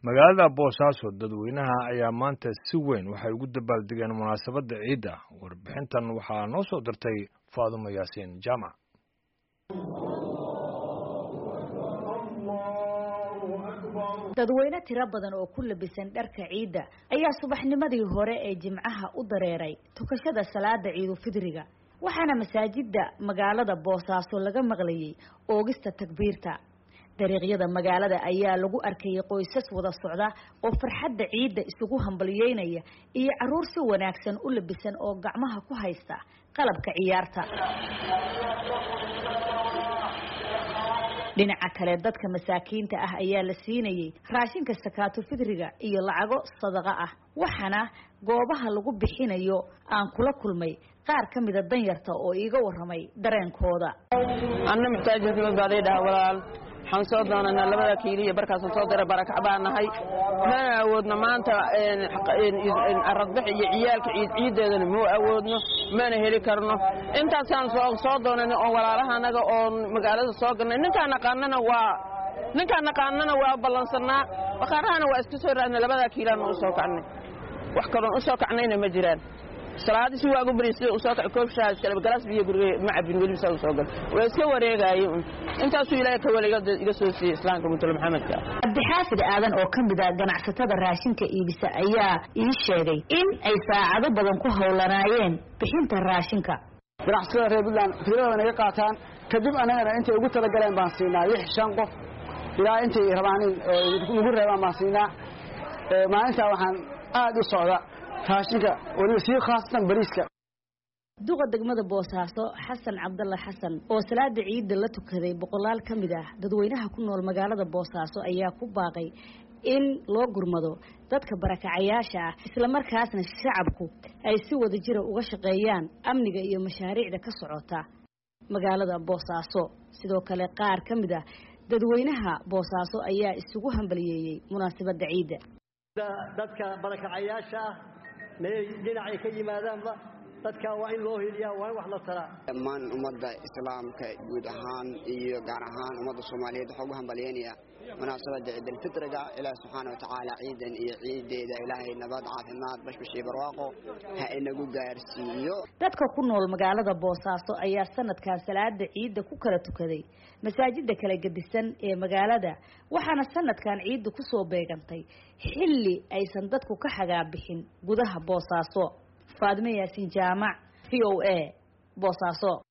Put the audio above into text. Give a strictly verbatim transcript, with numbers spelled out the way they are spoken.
magaalada Boosaaso dadweynaha ayaa maanta si weyn waxay ugu dabaaldegeen munaasabadda ciida. Warbixintan waxaa noo soo dirtay Faadumo Yaasiin Jaamac. dadweyne tiro badan oo ku labisan dharka ciida ayaa subaxnimadii hore ee jimcaha u dareeray tukashada salaada ciidu fidriga, waxaana masaajidda magaalada Boosaaso laga maqlayay oogista takbiirta. dariiqyada magaalada ayaa lagu arkayay qoysas wada socda oo farxadda ciida isugu hambalyeynaya iyo caruur si wanaagsan u labisan oo gacmaha ku haysta qalabka ciyaarta. dhinaca kale dadka masaakiinta ah ayaa la siinayay raashinka sakaato fidriga iyo lacago sadaqa ah, waxaana goobaha lagu bixinayo aan kula kulmay qaar ka mid ah danyarta oo iiga waramay dareenkooda. anna muxtaajinta baadayda walaal waxaan soo doonanaa labada kiiliya barkaasaan soo diray barakac baan nahay, mana awoodno maanta aradbax iyo ciyaalka ciid ciideedana ma awoodno, mana heli karno. intaasaan soo soo doonanay oo walaalahanaga oo magaalada soo galnay. ninkaan naqaanana waa ninkaan naqaanana waa ballansanaa, waqarahana waa iska soo raadnay. labada kiilaan u soo kacnay, wax kale u soo kacnayna ma jiraan. salaadii si waagu bariisay u soo kacay koob shaah kala galaas biyo guriga ma cabin weli soo soo gal way iska wareegayay. intaas uu ilaahay ka waliga iga soo siiyay islaamka mutala maxamedka. Abdixaafid aadan oo ka mid ah ganacsatada raashinka iibisa ayaa ii sheegay in ay saacado badan ku howlanaayeen bixinta raashinka. ganacsatada reer Puntland filadana ay qaataan kadib anagana intay ugu tala galeen baan siinaa lix shan qof ilaa intay rabaan in ugu reebaan baan siinaa. maalinta waxaan aad u socda raashinka waliba si khaasatan bariiska. duqa degmada Boosaaso Xasan Cabdulla Xasan oo salaada ciida la tukaday boqolaal ka mid ah dadweynaha ku nool magaalada Boosaaso ayaa ku baaqay in loo gurmado dadka barakacayaasha ah, isla markaasna shacabku ay si wada jir uga shaqeeyaan amniga iyo mashaariicda ka socota magaalada Boosaaso. sidoo kale qaar ka mid ah dadweynaha Boosaaso ayaa isugu hambalyeeyay munaasabadda ciida. dadka barakacayaasha dhinacay ka yimaadaanba dadka waa in loo heliyaa, waa in wax la taraa. dhammaan ummadda islaamka guud ahaan iyo gaar ahaan ummadda Soomaaliyeed waxaa ugu hambalyeynaya munaasabadda ciid al-fitriga. ilaahay subxaanahu wa tacaala ciidan iyo ciideeda ilaahay nabad caafimaad bashbash iyo barwaaqo ha inagu gaarsiiyo. dadka ku nool magaalada Boosaaso ayaa sanadkan salaada ciida ku kala tukaday masaajidda kala gedisan ee magaalada, waxaana sanadkan ciida ku soo beegantay xilli aysan dadku ka xagaa bixin gudaha Boosaaso. Faadumo Yaasiin Jaamac, V O A, Boosaaso.